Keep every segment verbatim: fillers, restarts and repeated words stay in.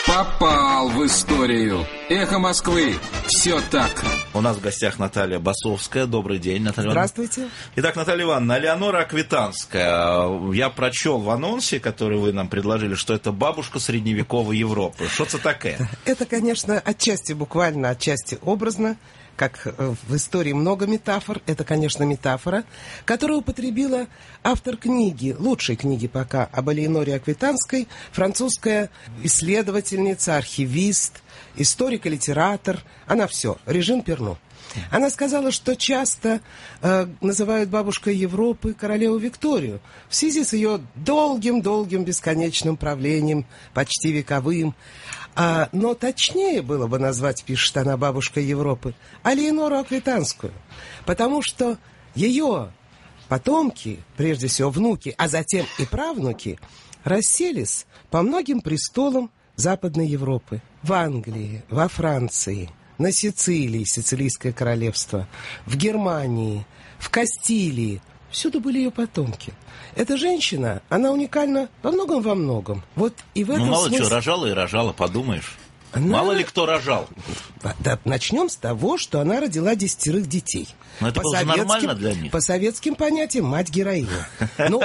Попал в историю. Эхо Москвы. Все так. У нас в гостях Наталья Басовская. Добрый день, Наталья Ивановна. Здравствуйте. Итак, Наталья Ивановна, Элеонора Аквитанская. Я прочел в анонсе, который вы нам предложили, что это бабушка средневековой Европы. Что это такое? Это, конечно, отчасти буквально, отчасти образно. Как в истории много метафор, это, конечно, метафора, которую употребила автор книги, лучшей книги пока, об Элеоноре Аквитанской, французская исследовательница, архивист, историк и литератор. Она все, Режин Перно. Она сказала, что часто э, называют бабушкой Европы королеву Викторию в связи с ее долгим-долгим бесконечным правлением, почти вековым. А, но точнее было бы назвать, пишет она, бабушкой Европы, Элеонору Аквитанскую, потому что ее потомки, прежде всего внуки, а затем и правнуки, расселись по многим престолам Западной Европы. В Англии, во Франции, на Сицилии, Сицилийское королевство, в Германии, в Кастилии. Всюду были ее потомки. Эта женщина, она уникальна во многом во многом. Вот и в этом ну, мало смысле... что, рожала и рожала, подумаешь. Она... Мало ли кто рожал. Да, начнем с того, что она родила десятерых детей. Но это было нормально для них. По советским понятиям, мать-героиня. Ну,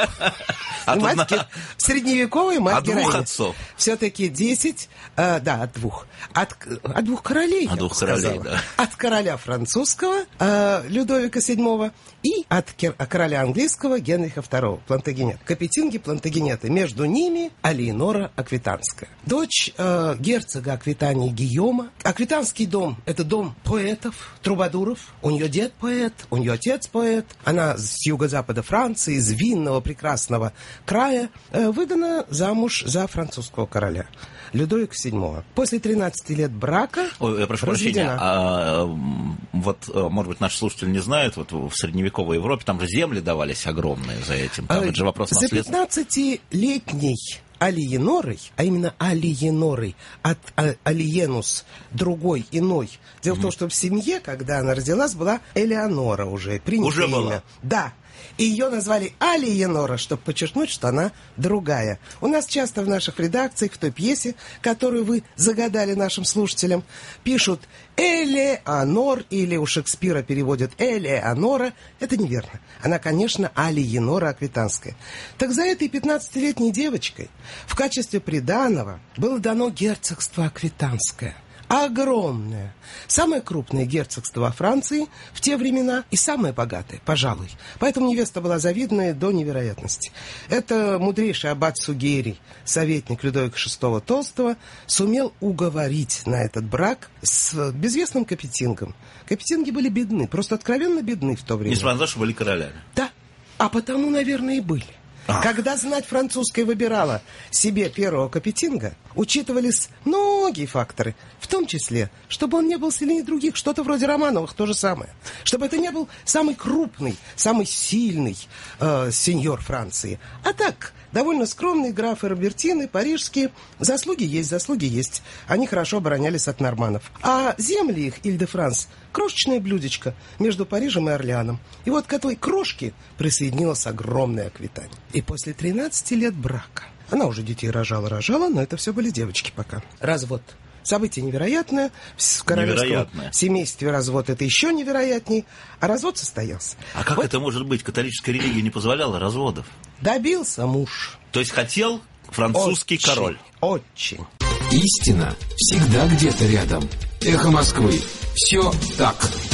средневековая мать-героиня. От двух отцов. Все-таки десять, да, от двух. От двух королей, От двух королей, да. От короля французского Людовика седьмого и от короля английского Генриха второго, Плантагенет. Капетинги Плантагенеты. Между ними Элеонора Аквитанская. Дочь герцога Аквитании Гийома. Аквитанский дом – это дом поэтов, трубадуров. У нее дед поэт, у нее отец поэт. Она с юго-запада Франции, из винного прекрасного края, выдана замуж за французского короля Людовика седьмого. После тринадцати лет брака Ой, я прошу разведена. прощения, а, вот, может быть, наши слушатели не знают, вот в средневековой Европе там же земли давались огромные за этим. Там а, это же вопрос за наследства. пятнадцатилетней Алиенорой, а именно Алиенорой, от а, Алиенус, другой, иной. Дело mm-hmm. в том, что в семье, когда она родилась, была Элеонора уже, принято уже имя. Была. Да. И ее назвали Алиенора, чтобы подчеркнуть, что она другая. У нас часто в наших редакциях, в той пьесе, которую вы загадали нашим слушателям, пишут Элеонор, или у Шекспира переводят Элеонора. Это неверно. Она, конечно, Элеонора Аквитанская. Так за этой пятнадцатилетней девочкой в качестве приданого было дано герцогство Аквитанское. Огромное. Самое крупное герцогство во Франции в те времена и самое богатое, пожалуй. Поэтому невеста была завидная до невероятности. Это мудрейший аббат Сугерий, советник Людовика шестого Толстого, сумел уговорить на этот брак с безвестным Капетингом. Капетинги были бедны, просто откровенно бедны в то время. Несмотря на то, что были королями. Да, а потому, наверное, и были. А. Когда знать французская выбирала себе первого Капетинга, учитывались многие факторы, в том числе, чтобы он не был сильнее других, что-то вроде Романовых, то же самое. Чтобы это не был самый крупный, самый сильный э, сеньор Франции. А так, довольно скромные графы Робертины, парижские. Заслуги есть, заслуги есть. Они хорошо оборонялись от норманнов. А земли их, Иль-де-Франс, крошечное блюдечко между Парижем и Орлеаном. И вот к этой крошке присоединилась огромная Аквитания. И после тринадцати лет брака, она уже детей рожала-рожала, но это все были девочки пока. Развод. Событие невероятное. В королевском семействе развод это еще невероятней. А развод состоялся. А как вот это может быть? Католическая религия не позволяла разводов. Добился муж. То есть хотел французский очень, король. Очень. Истина всегда где-то рядом. Эхо Москвы. Все так.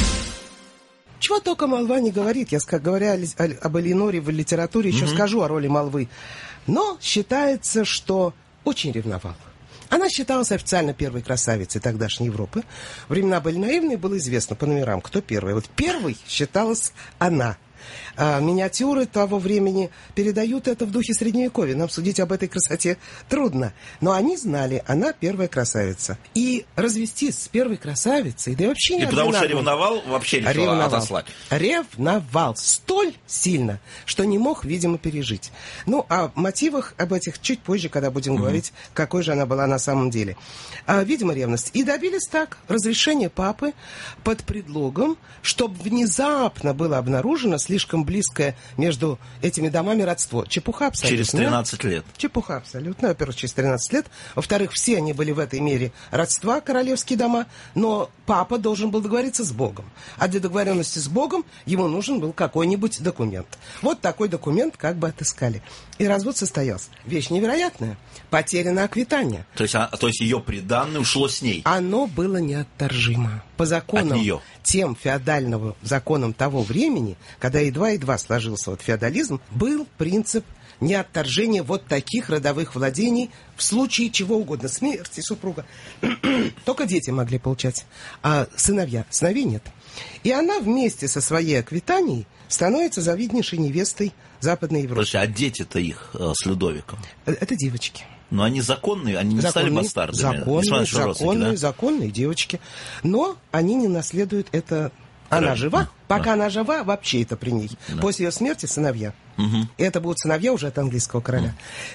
Чего только молва не говорит. Я, говоря об Элеоноре в литературе, еще mm-hmm. скажу о роли молвы. Но считается, что очень ревновала. Она считалась официально первой красавицей тогдашней Европы. Времена были наивные, было известно по номерам, кто первый. Вот первой считалась она. А миниатюры того времени передают это в духе Средневековья. Нам судить об этой красоте трудно. Но они знали, она первая красавица. И развестись с первой красавицей, да и вообще не И потому что ревновал, вообще решила ревновал. отослать. Ревновал столь сильно, что не мог, видимо, пережить. Ну, о мотивах об этих чуть позже, когда будем mm-hmm. говорить, какой же она была на самом деле. А, видимо, ревность. И добились так разрешения папы под предлогом, чтобы внезапно было обнаружено слишком слишком близкое между этими домами родство. Чепуха абсолютно. Через тринадцать лет. Чепуха абсолютно. Во-первых, через тринадцать лет. Во-вторых, все они были в этой мере родства, королевские дома, но папа должен был договориться с Богом. А для договоренности с Богом ему нужен был какой-нибудь документ. Вот такой документ как бы отыскали. И развод состоялся. Вещь невероятная. Потеряно аквитания. То есть, а, то есть ее приданное ушло с ней? Оно было неотторжимо. По законам, тем феодального законам того времени, когда едва-едва сложился вот феодализм, был принцип неотторжения вот таких родовых владений в случае чего угодно. Смерти супруга. Только дети могли получать, а сыновья. Сыновей нет. И она вместе со своей аквитанией становится завиднейшей невестой Западной Европы. Слушай, а дети-то их э, с Людовиком? Это девочки. Но они законные, они не законные, стали бастардами. Законные, законные, да? законные девочки. Но они не наследуют это... Она да. жива. Пока да. она жива, вообще это при ней. Да. После ее смерти сыновья. Угу. И это будут сыновья уже от английского короля. Угу.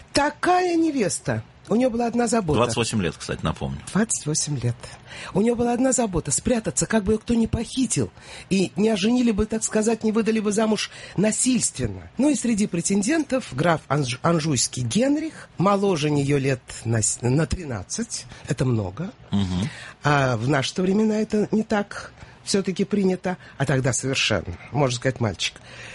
Такая невеста. У нее была одна забота. двадцать восемь лет, кстати, напомню. двадцать восемь лет. У нее была одна забота — спрятаться, как бы ее кто ни похитил. И не оженили бы, так сказать, не выдали бы замуж насильственно. Ну и среди претендентов граф Анж... Анжуйский Генрих, моложе нее лет на, на тринадцать. Это много. Угу. А в наши времена это не так все-таки принято. А тогда совершенно, можно сказать, мальчик.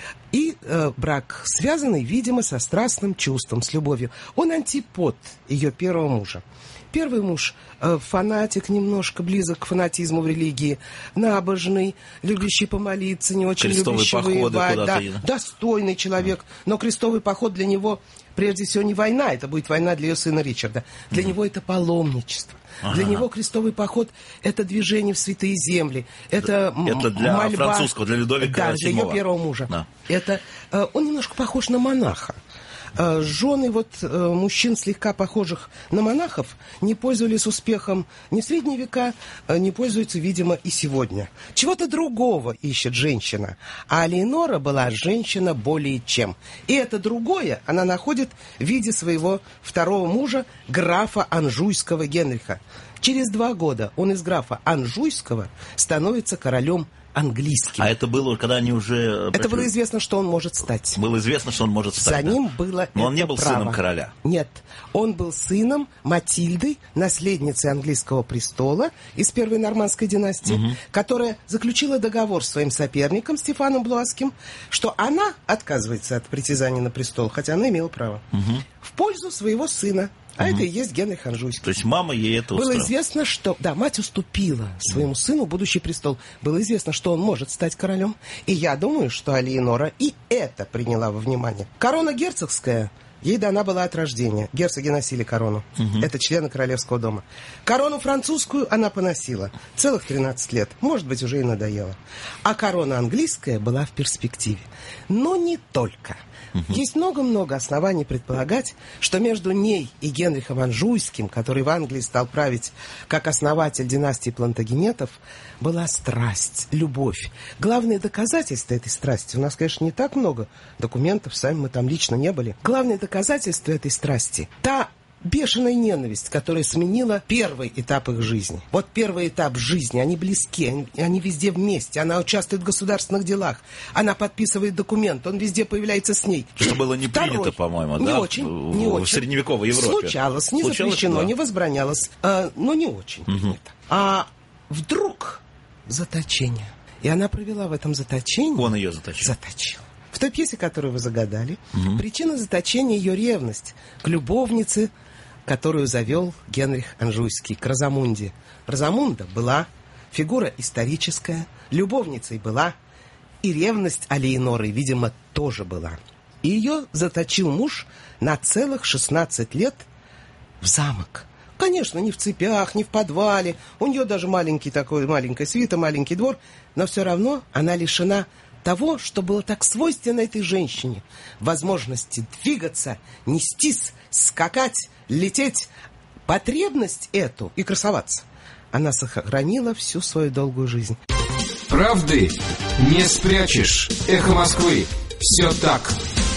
И э, брак связанный, видимо, со страстным чувством, с любовью. Он антипод ее первого мужа. Первый муж э, фанатик, немножко близок к фанатизму в религии, набожный, любящий помолиться, не очень крестовые любящий воевать, да, и... достойный человек. Но крестовый поход для него, прежде всего, не война, это будет война для ее сына Ричарда. Для mm-hmm. него это паломничество. Ага. Для него крестовый поход — это движение в святые земли, это, это для мольба, французского, для Людовика да, для ее первого мужа. Да. Это, э, он немножко похож на монаха. Э, жены вот, э, мужчин, слегка похожих на монахов, не пользовались успехом ни в средние века, э, не пользуются, видимо, и сегодня. Чего-то другого ищет женщина. А Леонора была женщина более чем. И это другое она находит в виде своего второго мужа, графа Анжуйского Генриха. Через два года он из графа Анжуйского становится королем английским. А это было, когда они уже... Это было известно, что он может стать. Было известно, что он может стать. За да? ним было Но он не был право. сыном короля. Нет. Он был сыном Матильды, наследницы английского престола из первой нормандской династии, угу. которая заключила договор с своим соперником Стефаном Блуаским, что она отказывается от притязаний на престол, хотя она имела право, угу. в пользу своего сына. А угу. это и есть Генрих Анжуйский. То есть мама ей это устроила. Было известно, что... Да, мать уступила своему сыну будущий престол. Было известно, что он может стать королем. И я думаю, что Алеонора и это приняла во внимание. Корона герцогская ей дана была от рождения. Герцоги носили корону. Угу. Это члены королевского дома. Корону французскую она поносила целых тринадцать лет. Может быть, уже и надоело. А корона английская была в перспективе. Но не только. Есть много-много оснований предполагать, что между ней и Генрихом Анжуйским, который в Англии стал править как основатель династии Плантагенетов, была страсть, любовь. Главное доказательство этой страсти, у нас, конечно, не так много документов, сами мы там лично не были. Главное доказательство этой страсти — та бешеная ненависть, которая сменила первый этап их жизни. Вот первый этап жизни, они близки, они, они везде вместе, она участвует в государственных делах, она подписывает документ, он везде появляется с ней. Что было не Второй. принято, по-моему, не да? Очень, в, не в очень. средневековой Европе. Случалось, не Случалось, запрещено, да. не возбранялось, э, но не очень угу. принято. А вдруг заточение. И она провела в этом заточении... Он ее заточил. Заточил. В той пьесе, которую вы загадали, угу. причина заточения — ее ревность к любовнице, которую завел Генрих Анжуйский, к Розамунде. Розамунда была фигура историческая, любовницей была, и ревность Алеоноры, видимо, тоже была. И ее заточил муж на целых шестнадцать лет в замок. Конечно, не в цепях, не в подвале, у нее даже маленький такой, маленькая свита, маленький двор, но все равно она лишена того, что было так свойственно этой женщине. Возможности двигаться, нестись, скакать, лететь. Потребность эту и красоваться она сохранила всю свою долгую жизнь. Правды не спрячешь. Эхо Москвы. Все так.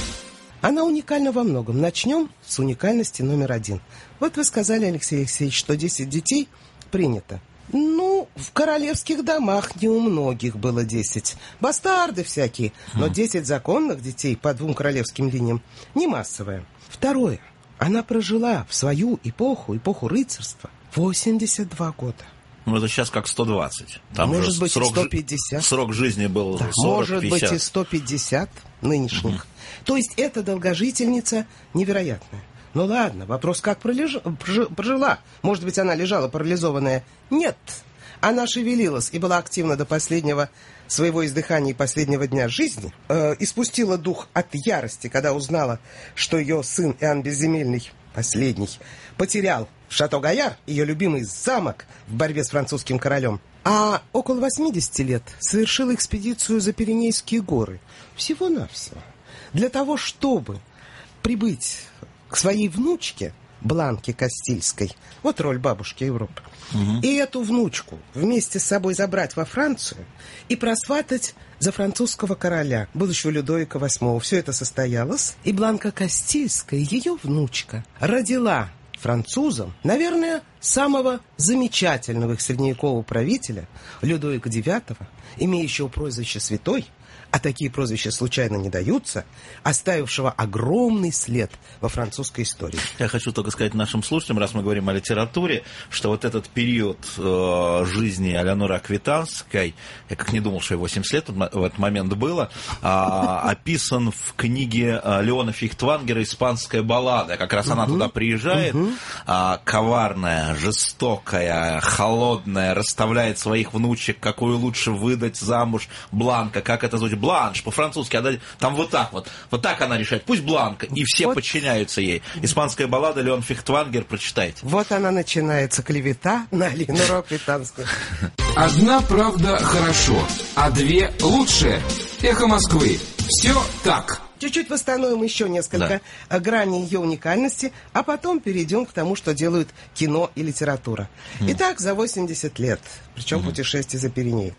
Она уникальна во многом. Начнем с уникальности номер один. Вот вы сказали, Алексей Алексеевич, что десять детей принято. Ну, Ну, в королевских домах не у многих было десять. Бастарды всякие. Но десять законных детей по двум королевским линиям не массовое. Второе. Она прожила в свою эпоху, эпоху рыцарства, восемьдесят два года. Ну, это сейчас как сто двадцать. Там может же быть, срок, сто пятьдесят. Срок жизни был Да, сорок пятьдесят. может быть, и сто пятьдесят нынешних. Угу. То есть эта долгожительница невероятная. Ну ладно, вопрос, как пролеж... прожила. Может быть, она лежала парализованная? Нет. Она шевелилась и была активна до последнего своего издыхания и последнего дня жизни. Э, испустила дух от ярости, когда узнала, что ее сын Иоанн Безземельный, последний, потерял в Шато-Гаяр ее любимый замок в борьбе с французским королем. А около восьмидесяти лет совершила экспедицию за Пиренейские горы. Всего-навсего. Для того, чтобы прибыть к своей внучке, Бланке Кастильской, вот роль бабушки Европы, угу. и эту внучку вместе с собой забрать во Францию и просватать за французского короля, будущего Людовика восьмого. Все это состоялось, и Бланка Кастильская, ее внучка, родила французам, наверное, самого замечательного их средневекового правителя, Людовика девятого, имеющего прозвище «Святой», а такие прозвища случайно не даются, оставившего огромный след во французской истории. Я хочу только сказать нашим слушателям, раз мы говорим о литературе, что вот этот период э, жизни Элеоноры Аквитанской, я как не думал, что ей восемьдесят лет в этот момент было, э, описан в книге Леона Фихтвангера «Испанская баллада». Как раз она uh-huh. туда приезжает, uh-huh. э, коварная, жестокая, холодная, расставляет своих внучек, какую лучше выдать замуж, Бланка, как это звучит, Бланш по-французски, а там вот так вот, вот так она решает, пусть Бланка, и все вот. Подчиняются ей. «Испанская баллада», Леон Фихтвангер, прочитайте. Вот она начинается, клевета на Элеонору Аквитанскую. Одна правда хорошо, а две лучше. Эхо Москвы. Все так. Чуть-чуть восстановим еще несколько да. граней ее уникальности, а потом перейдем к тому, что делают кино и литература. Mm. Итак, за восемьдесят лет, причем mm-hmm. путешествие за Пиреней.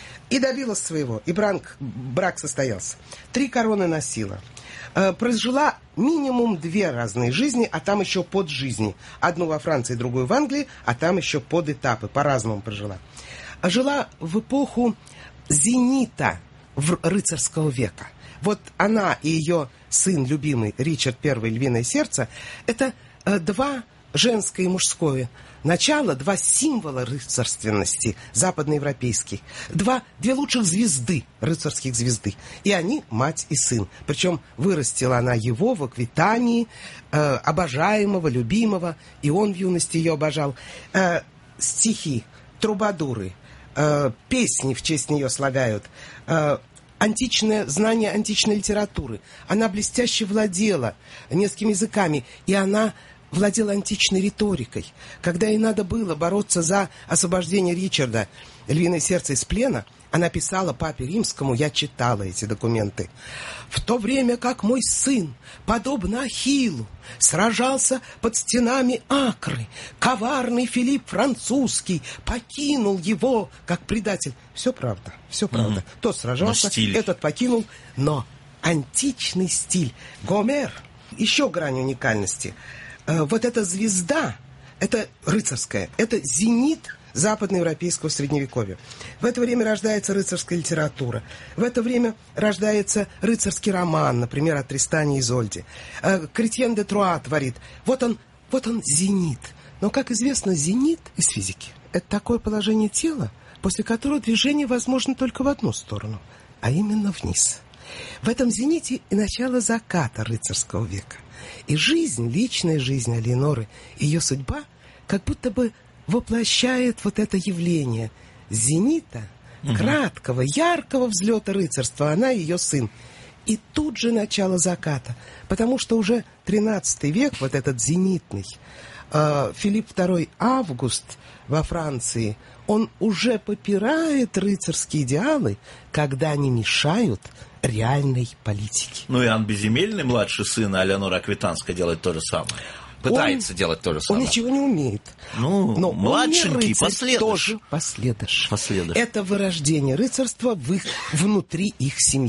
И добилась своего, и брак, брак состоялся. Три короны носила. Э, прожила минимум две разные жизни, а там еще поджизни. Одну во Франции, другую в Англии, а там еще подэтапы, по-разному прожила. Жила в эпоху зенита в рыцарского века. Вот она и ее сын любимый Ричард Первый, «Львиное сердце», это э, два женское и мужское начало, два символа рыцарственности западноевропейских, два, две лучших звезды, рыцарских звезды. И они мать и сын. Причем вырастила она его в Аквитании, э, обожаемого, любимого, и он в юности ее обожал. Э, стихи, трубадуры, э, песни в честь нее слагают, э, античное знание античной литературы. Она блестяще владела несколькими языками, и она владела античной риторикой. Когда ей надо было бороться за освобождение Ричарда, «Львиное сердце» из плена, она писала папе Римскому, я читала эти документы. «В то время как мой сын, подобно Ахиллу, сражался под стенами Акры, коварный Филипп Французский покинул его как предатель». Все правда, все правда. Mm-hmm. Тот сражался, этот покинул, но античный стиль. Гомер, еще грань уникальности. Вот эта звезда, это рыцарская, это зенит западноевропейского средневековья. В это время рождается рыцарская литература. В это время рождается рыцарский роман, например, о Тристане и Изольде. Кретьен де Труа творит. Вот он, вот он зенит. Но, как известно, зенит из физики – это такое положение тела, после которого движение возможно только в одну сторону, а именно вниз. В этом зените и начало заката рыцарского века. И жизнь, личная жизнь Элеоноры, ее судьба, как будто бы воплощает вот это явление зенита, угу. краткого, яркого взлета рыцарства, она и ее сын. И тут же начало заката, потому что уже тринадцатый век, вот этот зенитный, э, Филипп второй Август во Франции, он уже попирает рыцарские идеалы, когда они мешают реальной политике. Ну, Иоанн Безземельный, младший сын Элеоноры Аквитанской, делает то же самое. Пытается он, делать то же самое. Он ничего не умеет. Ну, но младшенький, последующий. Тоже последующий. Последующий. Это вырождение рыцарства в их, внутри их семьи.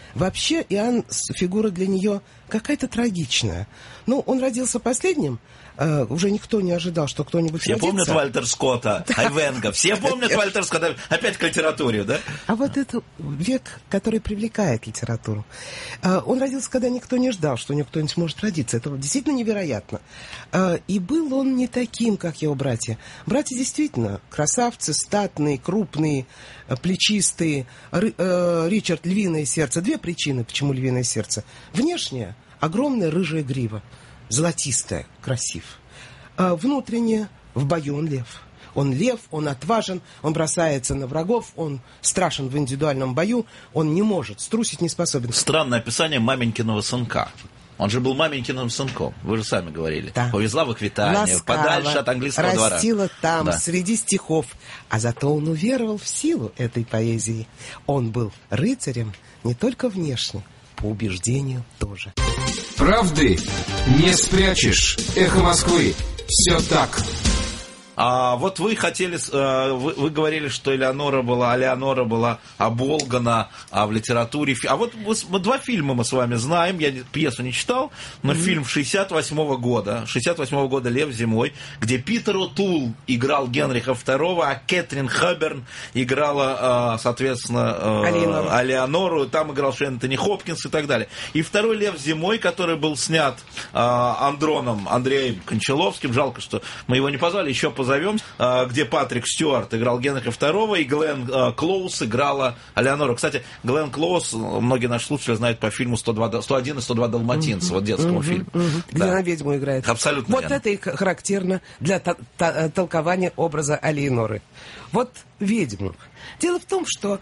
Вообще, Иоанн фигура для нее какая-то трагичная. Ну, он родился последним, э, уже никто не ожидал, что кто-нибудь Все родится. помнят Вальтер Скотта, Айвенго, все помнят Вальтер Скотта, опять к литературе, да? А вот это век, который привлекает литературу. Э, он родился, когда никто не ждал, что у него кто-нибудь может родиться. Это действительно невероятно. Э, и был он не таким, как его братья. Братья действительно красавцы, статные, крупные, э, плечистые. Р, э, Ричард — львиное сердце. Две причины, почему львиное сердце. Внешнее — огромная рыжая грива, золотистая, красив. А внутреннее — в бою он лев. Он лев, он отважен, он бросается на врагов, он страшен в индивидуальном бою, он не может, струсить не способен. Странное описание маменькиного сынка. Он же был маменькиным сынком, вы же сами говорили. Да. Повезла в Аквитанию, ласкала, подальше от английского двора. Растила там, да. среди стихов. А зато он уверовал в силу этой поэзии. Он был рыцарем не только внешне, по убеждению тоже. Правды не спрячешь. Эхо Москвы. Все так. А вот вы хотели, вы, вы говорили, что Элеонора была, Алеонора была оболгана а в литературе. А вот мы, два фильма мы с вами знаем, я пьесу не читал, но mm-hmm. фильм шестьдесят восьмого года, шестьдесят восьмого года «Лев зимой», где Питер О'Тул играл Генриха второго, а Кэтрин Хэбберн играла, соответственно, Алеонору. Алеонору, там играл Энтони Хопкинс и так далее. И второй «Лев зимой», который был снят Андроном Андреем Кончаловским, жалко, что мы его не позвали, еще позвали. Зовем, где Патрик Стюарт играл Генриха второго, и Глен Клоуз играла Алеонору. Кстати, Глен Клоуз, многие наши слушатели знают по фильму сто два, сто один и сто два далматинца, mm-hmm. вот детскому mm-hmm. фильму. Mm-hmm. Где да. она ведьму играет. Абсолютно Вот верно. это и характерно для та- та- толкования образа Алеоноры. Вот ведьму. Дело в том, что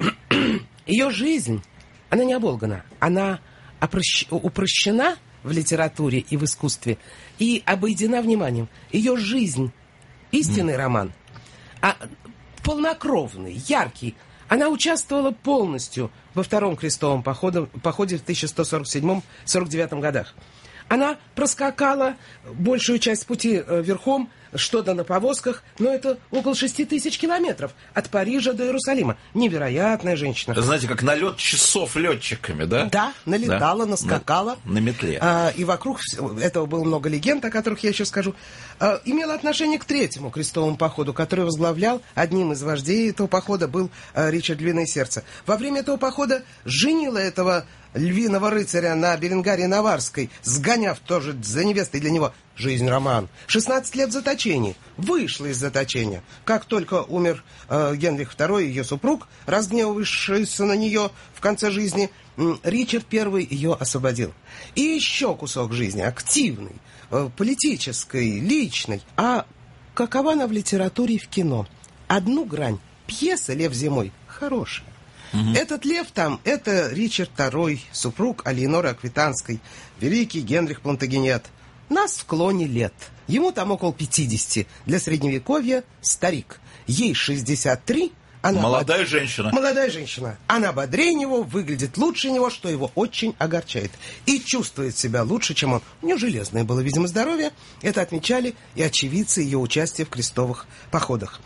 ее жизнь, она не оболгана, она опрощ... упрощена в литературе и в искусстве и обойдена вниманием. Ее жизнь истинный роман, а полнокровный, яркий. Она участвовала полностью во Втором крестовом походе, походе в тысяча сто сорок седьмом — сорок девятом годах. Она проскакала большую часть пути верхом, что-то на повозках, но это около шести тысяч километров от Парижа до Иерусалима. Невероятная женщина. Это, знаете, как налет часов летчиками, да? Да, налетала, да. наскакала. На, на метле. А, и вокруг этого было много легенд, о которых я еще скажу. А, имела отношение к Третьему крестовому походу, который возглавлял, одним из вождей этого похода был а, Ричард Львиное сердце. Во время этого похода женила этого львиного рыцаря на Беренгарии Наварской, сгоняв тоже за невестой для него. Жизнь роман. шестнадцать лет в заточении. Вышла из заточения. Как только умер э, Генрих второй, ее супруг, разгневавшийся на нее в конце жизни, э, Ричард первый ее освободил. И еще кусок жизни, активный, э, политической, личной. А какова она в литературе и в кино? Одну грань. Пьеса «Лев зимой» хорошая. Угу. Этот лев там, это Ричард второй, супруг Алеоноры Аквитанской, великий Генрих Плантагенет. Нас в клоне лет. Ему там около пятидесяти. Для средневековья старик. Ей шестьдесят три. Она молодая бод... женщина. Молодая женщина. Она бодрее него, выглядит лучше него, что его очень огорчает. И чувствует себя лучше, чем он. У нее железное было, видимо, здоровье. Это отмечали и очевидцы ее участия в крестовых походах.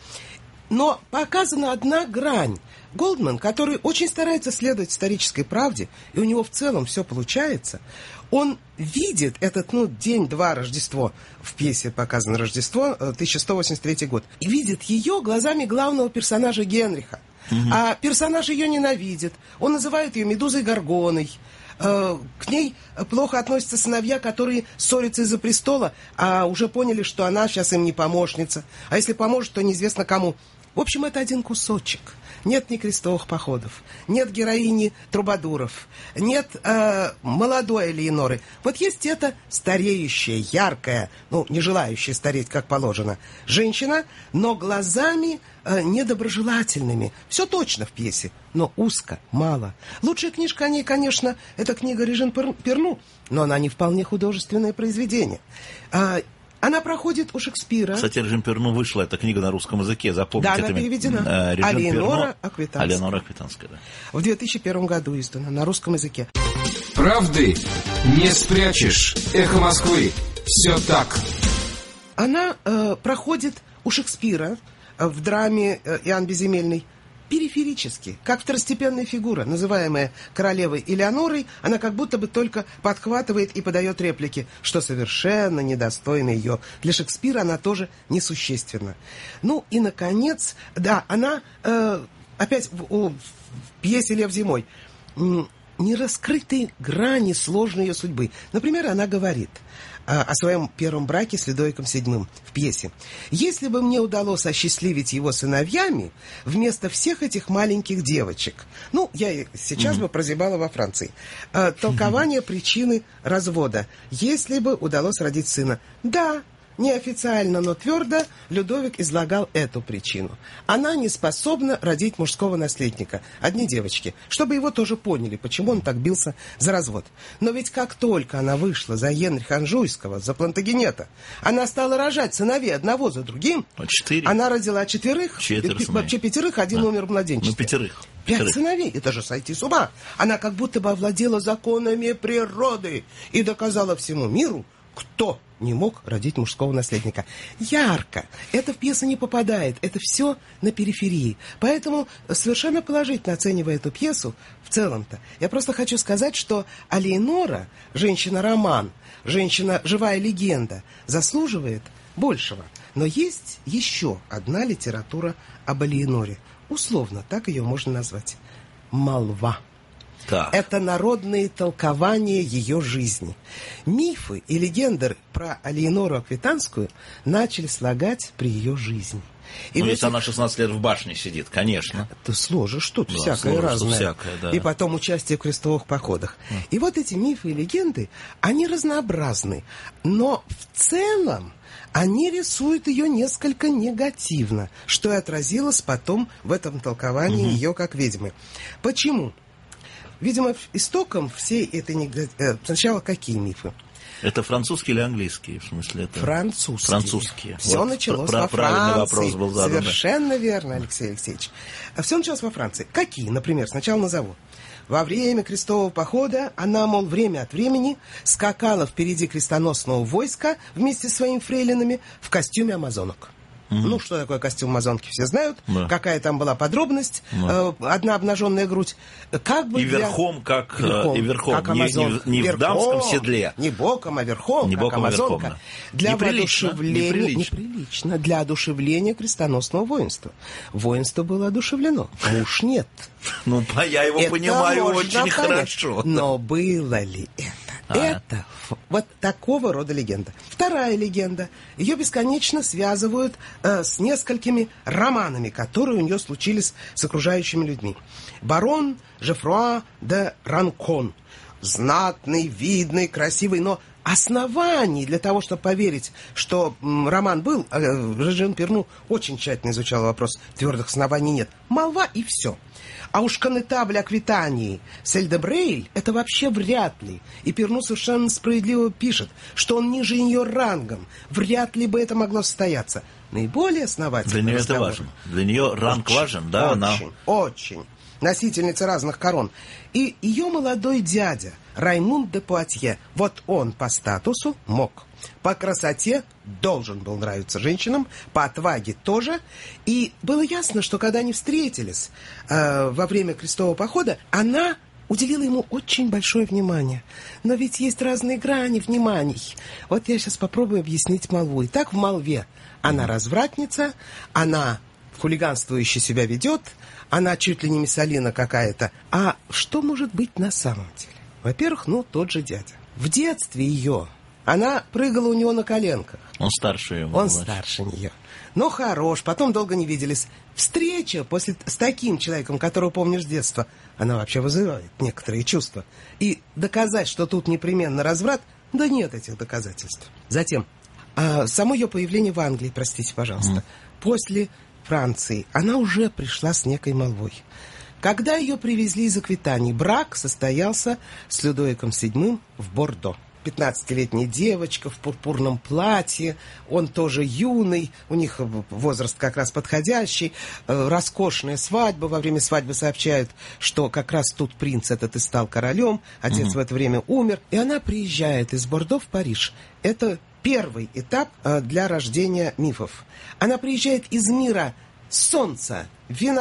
Но показана одна грань. Голдман, который очень старается следовать исторической правде, и у него в целом все получается, он видит этот, ну, день-два Рождество, в пьесе показано Рождество, тысяча сто восемьдесят третий год, и видит ее глазами главного персонажа Генриха. Угу. А персонаж ее ненавидит, он называет ее Медузой Горгоной. К ней плохо относятся сыновья, которые ссорятся из-за престола, а уже поняли, что она сейчас им не помощница. А если поможет, то неизвестно кому. В общем, это один кусочек. Нет ни крестовых походов, нет героини Трубадуров, нет э, молодой Элеоноры. Вот есть эта стареющая, яркая, ну, не желающая стареть, как положено, женщина, но глазами э, недоброжелательными. Все точно в пьесе, но узко, мало. Лучшая книжка о ней, конечно, это книга Режин Перну, но она не вполне художественное произведение. Э, Она проходит у Шекспира. Кстати, Режим Перну вышла, эта книга на русском языке, запомните. Да, она это переведена. Режим Алеонора Перну, Аквитанская. Алеонора Аквитанская, да. В две тысячи первом году издана на русском языке. Правды не спрячешь. Эхо Москвы. Все так. Она э, проходит у Шекспира э, в драме э, «Иоанн Безземельный». периферически, как второстепенная фигура, называемая королевой Элеонорой, она как будто бы только подхватывает и подает реплики, что совершенно недостойно ее. Для Шекспира она тоже несущественна. Ну и, наконец, да, она э, опять в, в пьесе «Лев зимой» нераскрытые грани сложной ее судьбы. Например, она говорит о своем первом браке с Людовиком седьмым в пьесе. «Если бы мне удалось осчастливить его сыновьями вместо всех этих маленьких девочек...» Ну, я сейчас mm-hmm. бы прозябала во Франции. Э, толкование mm-hmm. причины развода. «Если бы удалось родить сына...» Да, неофициально, но твердо Людовик излагал эту причину. Она не способна родить мужского наследника. Одни девочки. Чтобы его тоже поняли, почему он так бился за развод. Но ведь как только она вышла за Генриха Анжуйского, за Плантагенета, она стала рожать сыновей одного за другим. Четыре. Она родила четверых. Четверо пи- вообще пятерых, один да. умер в младенчестве. Ну, пятерых. Пять Пятерых. сыновей. Это же сойти с ума. Она как будто бы овладела законами природы и доказала всему миру, кто не мог родить мужского наследника. Ярко. Это в пьесу не попадает. Это все на периферии. Поэтому, совершенно положительно оценивая эту пьесу, в целом-то, я просто хочу сказать, что Алеонора, женщина-роман, женщина-живая легенда, заслуживает большего. Но есть еще одна литература об Алеоноре. Условно, так ее можно назвать. Молва. Так. Это народные толкования ее жизни. Мифы и легенды про Алеонору Аквитанскую начали слагать при ее жизни. И ну, этих... если она шестнадцать лет в башне сидит, конечно. Ты сложишь тут да, всякое сложишь, разное. Всякое, да. И потом участие в крестовых походах. Mm. И вот эти мифы и легенды, они разнообразны. Но в целом они рисуют ее несколько негативно, что и отразилось потом в этом толковании mm-hmm. ее как ведьмы. Почему? Видимо, истоком всей этой негативности... Сначала какие мифы? Это французские или английские? В смысле, это... Французские. Французские. Все вот, началось про, во правильный Франции. Вопрос был задан. Совершенно верно, Алексей Алексеевич. Все началось во Франции. Какие, например? Сначала назову. Во время крестового похода она, мол, время от времени скакала впереди крестоносного войска вместе с своими фрейлинами в костюме амазонок. Mm-hmm. Ну, что такое костюм амазонки, все знают. Да. Какая там была подробность. Да. Э, одна обнаженная грудь. Как бы и для... верхом, как, верхом, и верхом. Как амазонка. Не, не, не верхом, в дамском седле. Не боком, а верхом, не как боком, амазонка. А верхом, да. Для неприлично, воодушевления... неприлично. неприлично. Для одушевления крестоносного воинства. Воинство было одушевлено. Муж нет. Ну, я его это понимаю очень понять. хорошо. Но было ли это? А. Это вот такого рода легенда. Вторая легенда. Ее бесконечно связывают э, с несколькими романами, которые у нее случились с окружающими людьми. Барон Жефруа де Ранкон. Знатный, видный, красивый, но оснований для того, чтобы поверить, что м, роман был, э, Жан Перну очень тщательно изучал вопрос, твердых оснований нет. Молва и все. А уж коннетабль Аквитании Сельдебрейль это вообще вряд ли. И Перну совершенно справедливо пишет, что он ниже нее рангом. Вряд ли бы это могло состояться. Наиболее основательный Для нее разговор. это важно. Для нее ранг очень, важен, да? Очень, она... очень. Носительница разных корон. И ее молодой дядя Раймунд де Пуатье, вот он по статусу мог. По красоте должен был нравиться женщинам, по отваге тоже. И было ясно, что когда они встретились э, во время крестового похода, она уделила ему очень большое внимание. Но ведь есть разные грани вниманий. Вот я сейчас попробую объяснить молву. Итак, в молве она развратница, она хулиганствующе себя ведет, она чуть ли не Миссалина какая-то. А что может быть на самом деле? Во-первых, ну, тот же дядя. В детстве ее... Она прыгала у него на коленках. Он старше ее. Он значит. старше нее. Но хорош, потом долго не виделись. Встреча после, с таким человеком, которого помнишь с детства, она вообще вызывает некоторые чувства. И доказать, что тут непременно разврат, да нет этих доказательств. Затем, а, само ее появление в Англии, простите, пожалуйста, mm. после Франции, она уже пришла с некой молвой. Когда ее привезли из Аквитании, брак состоялся с Людовиком седьмым в Бордо. пятнадцатилетняя девочка в пурпурном платье, он тоже юный, у них возраст как раз подходящий, роскошная свадьба. Во время свадьбы сообщают, что как раз тут принц этот и стал королем, отец mm-hmm. в это время умер, и она приезжает из Бордо в Париж. Это первый этап для рождения мифов. Она приезжает из мира солнца, вина,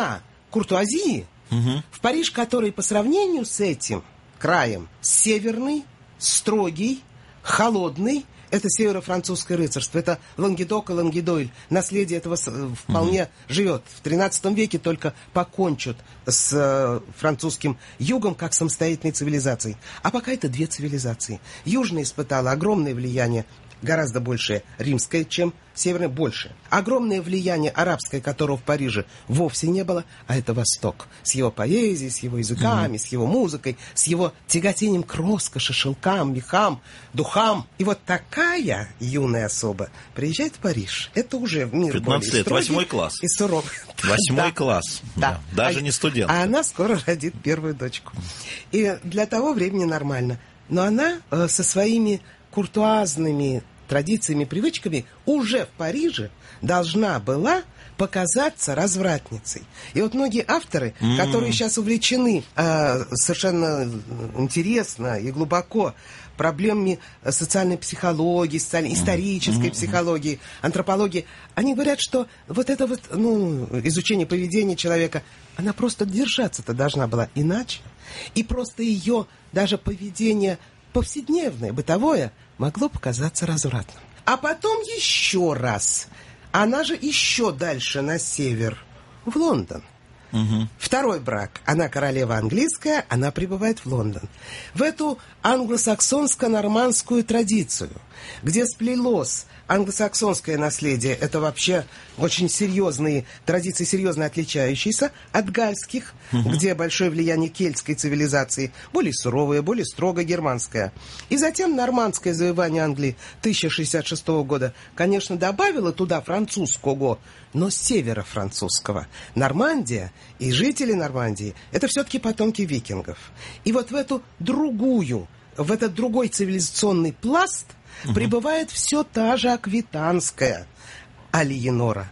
куртуазии, угу. в Париж, который по сравнению с этим краем северный, строгий, холодный. Это северо-французское рыцарство, это Лангедок и Лангедойль. Наследие этого вполне mm-hmm. живет. В тринадцатом веке только покончат с э, французским югом как самостоятельной цивилизацией. А пока это две цивилизации. Южная испытала огромное влияние, гораздо большее римское, чем северное, больше. Огромное влияние арабское, которого в Париже вовсе не было, а это Восток. С его поэзией, с его языками, mm-hmm. с его музыкой, с его тяготением к роскоши, шелкам, мехам, духам. И вот такая юная особа приезжает в Париж. Это уже мир пятнадцать более лет, строгий восьмой класс. И суровый. Восьмой да. класс. Да. Да. Даже а, не студент. А она скоро родит первую дочку. И для того времени нормально. Но она э, со своими куртуазными традициями, привычками уже в Париже должна была показаться развратницей. И вот многие авторы, mm. которые сейчас увлечены э, совершенно интересно и глубоко проблемами социальной психологии, социальной, исторической mm. психологии, антропологии, они говорят, что вот это вот, ну, изучение поведения человека, она просто держаться-то должна была иначе. И просто ее даже поведение повседневное, бытовое, могло показаться развратным. А потом еще раз. Она же еще дальше на север, в Лондон. Угу. Второй брак. Она королева английская, она прибывает в Лондон. В эту англосаксонско-нормандскую традицию, где сплелось англосаксонское наследие, это вообще очень серьезные традиции, серьезно отличающиеся от гальских, угу. где большое влияние кельтской цивилизации, более суровое, более строго германское. И затем нормандское завоевание Англии тысяча шестьдесят шестого года, конечно, добавило туда французского, но северо-французского. Нормандия и жители Нормандии – это все-таки потомки викингов. И вот в эту другую, в этот другой цивилизационный пласт угу. прибывает все та же аквитанская Алиенора.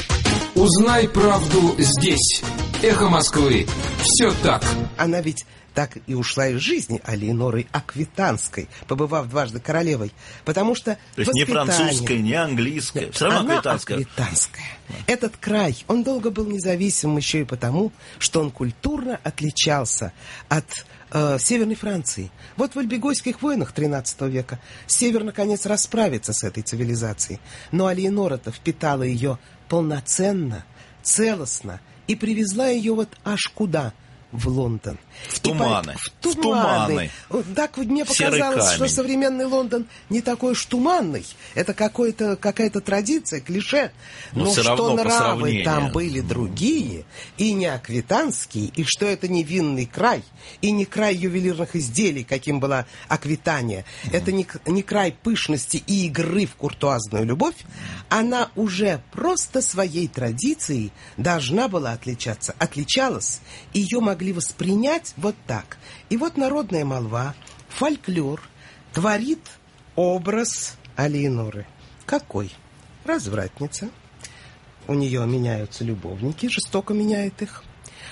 Узнай правду здесь. Эхо Москвы. Все так. Она ведь так и ушла из жизни Алиенорой Аквитанской, побывав дважды королевой. Потому что то есть ни французская, ни английская, Нет, все равно она аквитанская. аквитанская. Этот край, он долго был независимым еще и потому, что он культурно отличался от э, Северной Франции. Вот в Альбегойских войнах тринадцатого века север, наконец, расправится с этой цивилизацией. Но Алиенора-то впитала ее полноценно, целостно и привезла ее вот аж куда? В Лондон. В туманы. В, в туманы. Так мне показалось, что современный Лондон не такой уж туманный. Это какой-то, какая-то традиция, клише. Но, Но что нравы там были другие, и не аквитанские, и что это не винный край, и не край ювелирных изделий, каким была Аквитания. Mm. Это не, не край пышности и игры в куртуазную любовь. Она уже просто своей традицией должна была отличаться. Отличалась. Ее могли могли воспринять вот так. И вот народная молва, фольклор творит образ Алиеноры. Какой? Развратница. У нее меняются любовники, жестоко меняет их.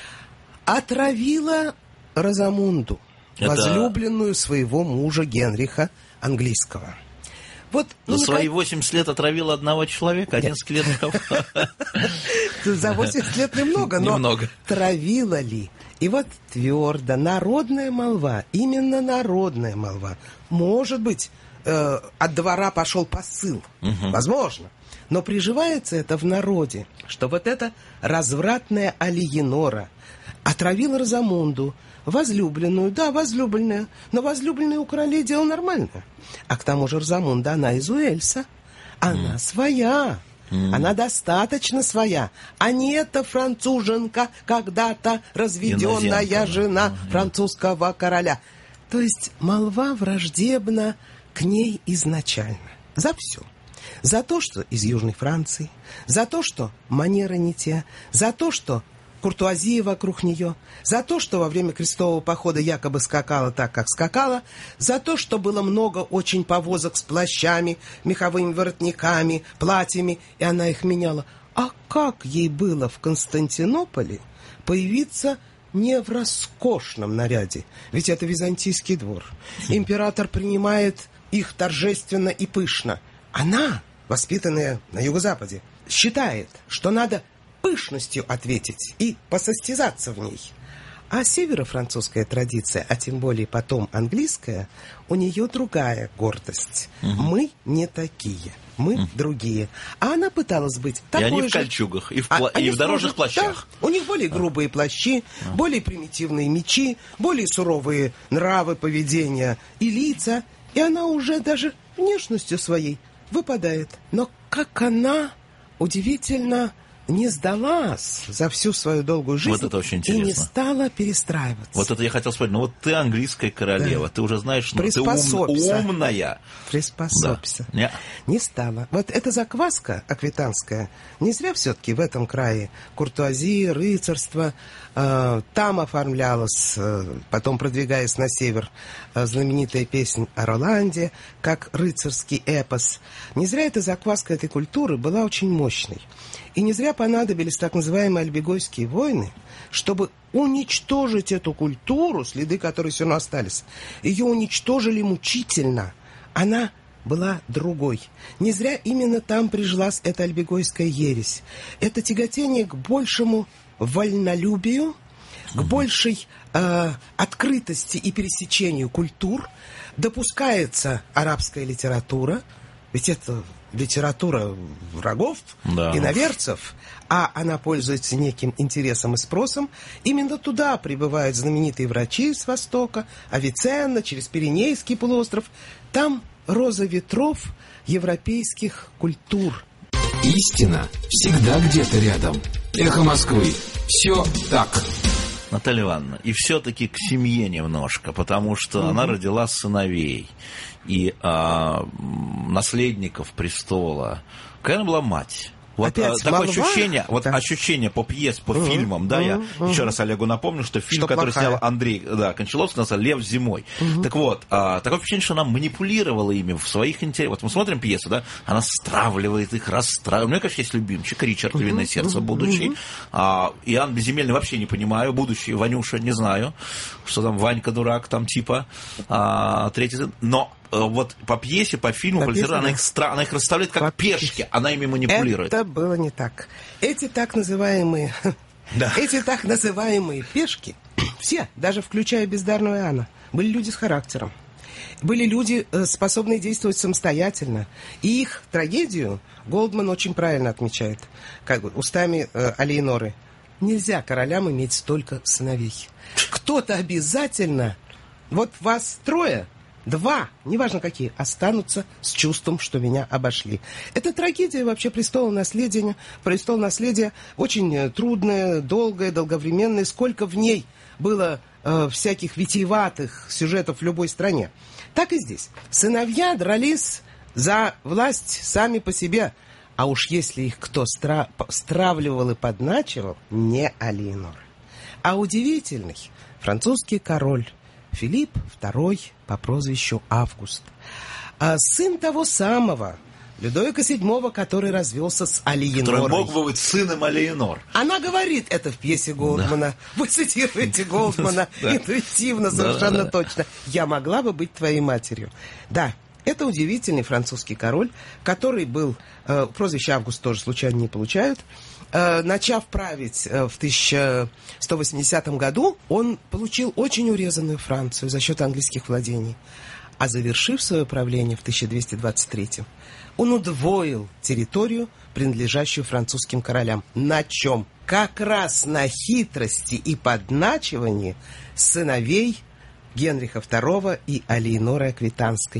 Отравила Розамунду, это... возлюбленную своего мужа Генриха Английского. Вот, За ну, свои восемьдесят лет отравила одного человека, одиннадцать лет никого. За восемьдесят лет немного, но травила ли? И вот твердо народная молва, именно народная молва, может быть, э, от двора пошел посыл, угу. возможно, но приживается это в народе, что вот эта развратная Алиенора отравила Розамунду, возлюбленную, да, возлюбленная, но возлюбленная у королей дело нормальное. А к тому же Розамунда, она из Уэльса, она mm. своя. Mm. Она достаточно своя, а не эта француженка, когда-то разведенная Иноземка. Жена mm. французского короля. То есть молва враждебна к ней изначально. За все. За то, что из Южной Франции, за то, что манеры не те, за то, что куртуазия вокруг нее, за то, что во время крестового похода якобы скакала так, как скакала, за то, что было много очень повозок с плащами, меховыми воротниками, платьями, и она их меняла. А как ей было в Константинополе появиться не в роскошном наряде? Ведь это византийский двор. Император принимает их торжественно и пышно. Она, воспитанная на юго-западе, считает, что надо пышностью ответить и посостязаться в ней. А северо-французская традиция, а тем более потом английская, у нее другая гордость. Угу. Мы не такие, мы угу. другие. А она пыталась быть такой же. И они в кольчугах, и в, пла- а, и в дорожных служат, плащах. Да, у них более грубые плащи, а. более примитивные мечи, более суровые нравы, поведения и лица. И она уже даже внешностью своей выпадает. Но как она удивительно не сдалась за всю свою долгую жизнь. Вот это очень интересно. И не стала перестраиваться. Вот это я хотел сказать. Ну вот ты английская королева, да. ты уже знаешь, ну, ты ум, умная. Приспособься. Да. Не. не стала. Вот эта закваска аквитанская, не зря все-таки в этом крае куртуазия, рыцарство, э, там оформлялась, э, потом продвигаясь на север, э, знаменитая песня о Роланде, как рыцарский эпос. Не зря эта закваска этой культуры была очень мощной. И не зря понадобились так называемые альбегойские войны, чтобы уничтожить эту культуру, следы которой все равно остались. Ее уничтожили мучительно. Она была другой. Не зря именно там прижилась эта альбегойская ересь. Это тяготение к большему вольнолюбию, к большей э, открытости и пересечению культур. Допускается арабская литература, ведь это литература врагов, да. иноверцев, а она пользуется неким интересом и спросом. Именно туда прибывают знаменитые врачи с Востока, Авиценна, через Пиренейский полуостров. Там роза ветров европейских культур. Истина всегда где-то рядом. Эхо Москвы. Все так. Наталья Ивановна, и все-таки к семье немножко, потому что угу. она родила сыновей и а, наследников престола. Какая она была мать? Вот Опять такое молва? ощущение, вот да. ощущение по пьес, по uh-huh, фильмам, да, uh-huh, я uh-huh. еще раз Олегу напомню, что фильм, что который плохая. снял Андрей да, Кончаловский, называется «Лев зимой». Uh-huh. Так вот, а, такое ощущение, что она манипулировала ими в своих интересах. Вот мы смотрим пьесу, да, она стравливает их, расстраивает. У меня, конечно, есть любимчик, Ричард, uh-huh, «Львиное сердце», uh-huh, будущий. Uh-huh. А, Иоанн Безземельный вообще не понимаю, будущий, Ванюша, не знаю, что там Ванька дурак, там типа а, третий сын. Но вот по пьесе, по фильму, по пьесе, она, их стра... она их расставляет как по пешки, пьесе. Она ими манипулирует. Это было не так. Эти так называемые, да. эти так называемые пешки, все, даже включая бездарную Иоанна, были люди с характером. Были люди, способные действовать самостоятельно. И их трагедию Голдман очень правильно отмечает, как бы устами э, Алейноры. Нельзя королям иметь столько сыновей. Кто-то обязательно, вот вас трое, два, неважно какие, останутся с чувством, что меня обошли. Это трагедия вообще престола наследия. Престол наследия очень трудная, долгая, долговременная. Сколько в ней было э, всяких витиеватых сюжетов в любой стране. Так и здесь. Сыновья дрались за власть сами по себе. А уж если их кто стра- стравливал и подначивал, не Алейнор, а удивительный французский король Филипп второй по прозвищу Август. А сын того самого Людовика седьмого, который развелся с Алейнорой. Который мог бы быть сыном Алейнор. Она говорит это в пьесе Голдмана. Да. Вы цитируете Голдмана интуитивно, совершенно точно. Я могла бы быть твоей матерью. Да, это удивительный французский король, который был... Прозвище Август тоже случайно не получают. Начав править в тысяча сто восьмидесятом году, он получил очень урезанную Францию за счет английских владений. А завершив свое правление в тысяча двести двадцать третьем, он удвоил территорию, принадлежащую французским королям. На чем? Как раз на хитрости и подначивании сыновей Генриха второго и Алейноры Аквитанской.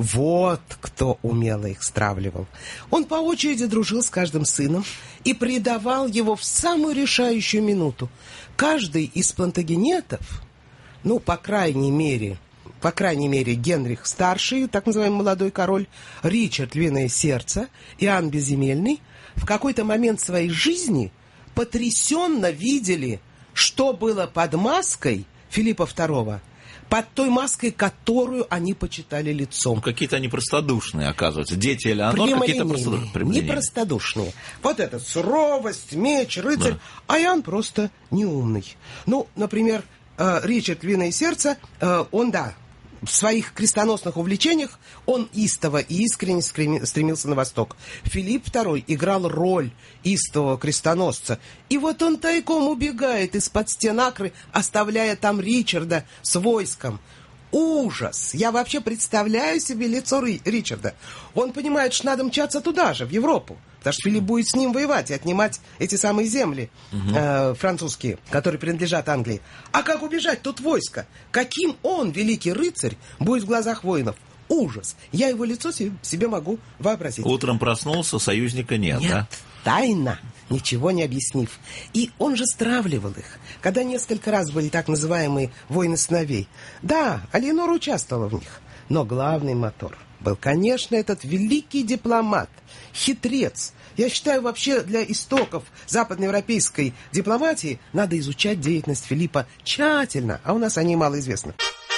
Вот кто умело их стравливал. Он по очереди дружил с каждым сыном и предавал его в самую решающую минуту. Каждый из плантагенетов, ну, по крайней мере, по крайней мере, Генрих старший, так называемый молодой король, Ричард Львиное сердце, Иоанн Безземельный, в какой-то момент своей жизни потрясенно видели, что было под маской Филиппа второго, под той маской, которую они почитали лицом. Ну, какие-то они простодушные, оказывается. Дети Элеонор какие-то простодушные. Не простодушные. Вот эта суровость, меч, рыцарь. Да. А Иоанн просто неумный. Ну, например, Ричард Львиное сердце, он, да, в своих крестоносных увлечениях он истово и искренне стремился на восток. Филипп второй играл роль истового крестоносца. И вот он тайком убегает из-под стен Акры, оставляя там Ричарда с войском. Ужас! Я вообще представляю себе лицо Ричарда. Он понимает, что надо мчаться туда же, в Европу. Потому что Филипп будет с ним воевать и отнимать эти самые земли угу. э, французские, которые принадлежат Англии. А как убежать? Тут войско. Каким он, великий рыцарь, будет в глазах воинов? Ужас! Я его лицо себе могу вообразить. Утром проснулся, союзника нет, нет, да? Тайна, ничего не объяснив. И он же стравливал их, когда несколько раз были так называемые «войны сыновей». Да, Алиенора участвовала в них, но главный мотор был, конечно, этот великий дипломат, хитрец. Я считаю, вообще для истоков западноевропейской дипломатии надо изучать деятельность Филиппа тщательно, а у нас о ней мало известно.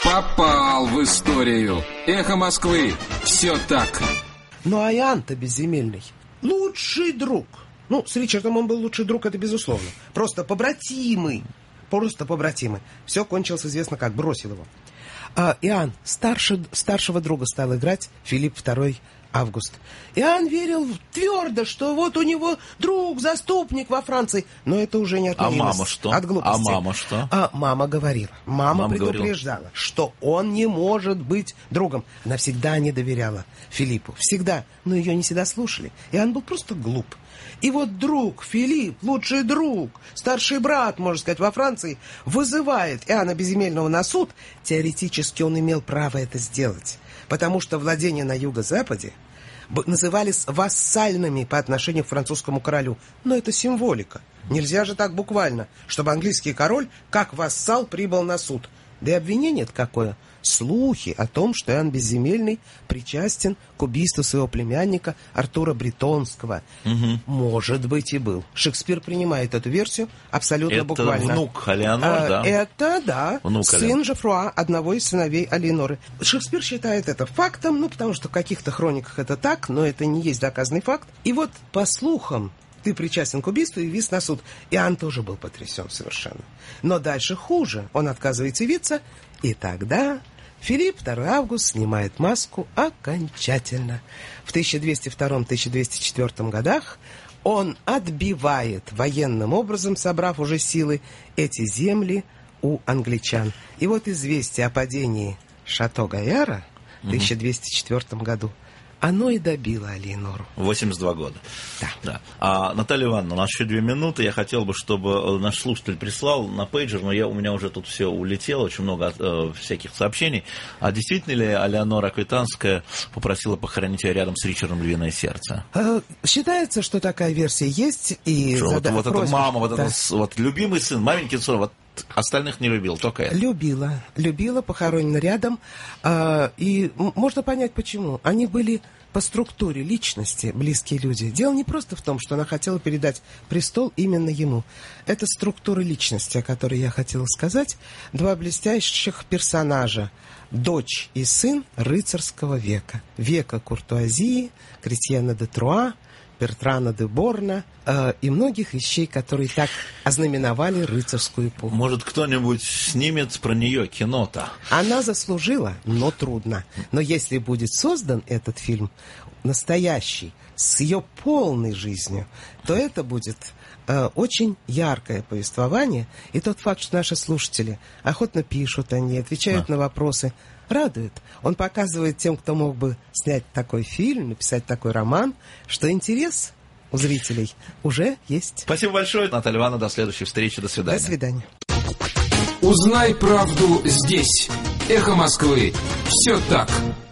Попал в историю. Эхо Москвы. Все так. Ну а Иоанн-то безземельный. Лучший друг. Ну, с Ричардом он был лучший друг, это безусловно. Просто побратимы. Просто побратимы. Все кончилось известно как, бросил его. А Иоанн старше, старшего друга стал играть Филипп второй Август. Иоанн верил твердо, что вот у него друг, заступник во Франции. Но это уже не от наивности, а мама что? От глупости. А мама что? А мама говорила. Мама, мама предупреждала, говорила. что он не может быть другом. Она всегда не доверяла Филиппу. Всегда. Но ее не всегда слушали. Иоанн был просто глуп. И вот друг Филипп, лучший друг, старший брат, можно сказать, во Франции, вызывает Иоанна Безземельного на суд. Теоретически он имел право это сделать, потому что владения на юго-западе назывались вассальными по отношению к французскому королю. Но это символика. Нельзя же так буквально, чтобы английский король, как вассал, прибыл на суд. Да и обвинение-то какое? Слухи о том, что Иоанн Безземельный причастен к убийству своего племянника Артура Бретонского. Угу. Может быть, и был. Шекспир принимает эту версию абсолютно это буквально. Это внук Алиенор, а, да? Это, да, внук сын Алиенор. Жофруа, одного из сыновей Алиеноры. Шекспир считает это фактом, ну, потому что в каких-то хрониках это так, но это не есть доказанный факт. И вот, по слухам, ты причастен к убийству и явись на суд. Иоанн тоже был потрясен совершенно. Но дальше хуже. Он отказывается явиться, и тогда Филипп второй Август снимает маску окончательно. В тысяча двести втором — тысяча двести четвёртом годах он отбивает военным образом, собрав уже силы, эти земли у англичан. И вот известие о падении Шато-Гаяра в тысяча двести четвёртом году, оно и добило Алиенору. восемьдесят два года. Да. да. А, Наталья Ивановна, у нас еще две минуты. Я хотел бы, чтобы наш слушатель прислал на пейджер, но я, у меня уже тут все улетело, очень много э, всяких сообщений. А действительно ли Алиенора Аквитанская попросила похоронить ее рядом с Ричардом Львиное сердце? Э, считается, что такая версия есть. И что, зада... вот, вот эта мама, вот, да. это, вот любимый сын, маменькин сын, вот остальных не любил, только это. Любила, любила, похоронена рядом. Э, и можно понять, почему. Они были по структуре личности близкие люди. Дело не просто в том, что она хотела передать престол именно ему. Это структура личности, о которой я хотела сказать. Два блестящих персонажа. Дочь и сын рыцарского века. Века куртуазии, Кристиана де Труа, Бертрана де Борна э, и многих вещей, которые так ознаменовали рыцарскую эпоху. Может, кто-нибудь снимет про нее кино-то? Она заслужила, но трудно. Но если будет создан этот фильм, настоящий, с ее полной жизнью, то это будет э, очень яркое повествование. И тот факт, что наши слушатели охотно пишут они, отвечают а. на вопросы, радует. Он показывает тем, кто мог бы снять такой фильм, написать такой роман, что интерес у зрителей уже есть. Спасибо большое, Наталья Ивановна. До следующей встречи. До свидания. До свидания. Узнай правду здесь. Эхо Москвы. Все так.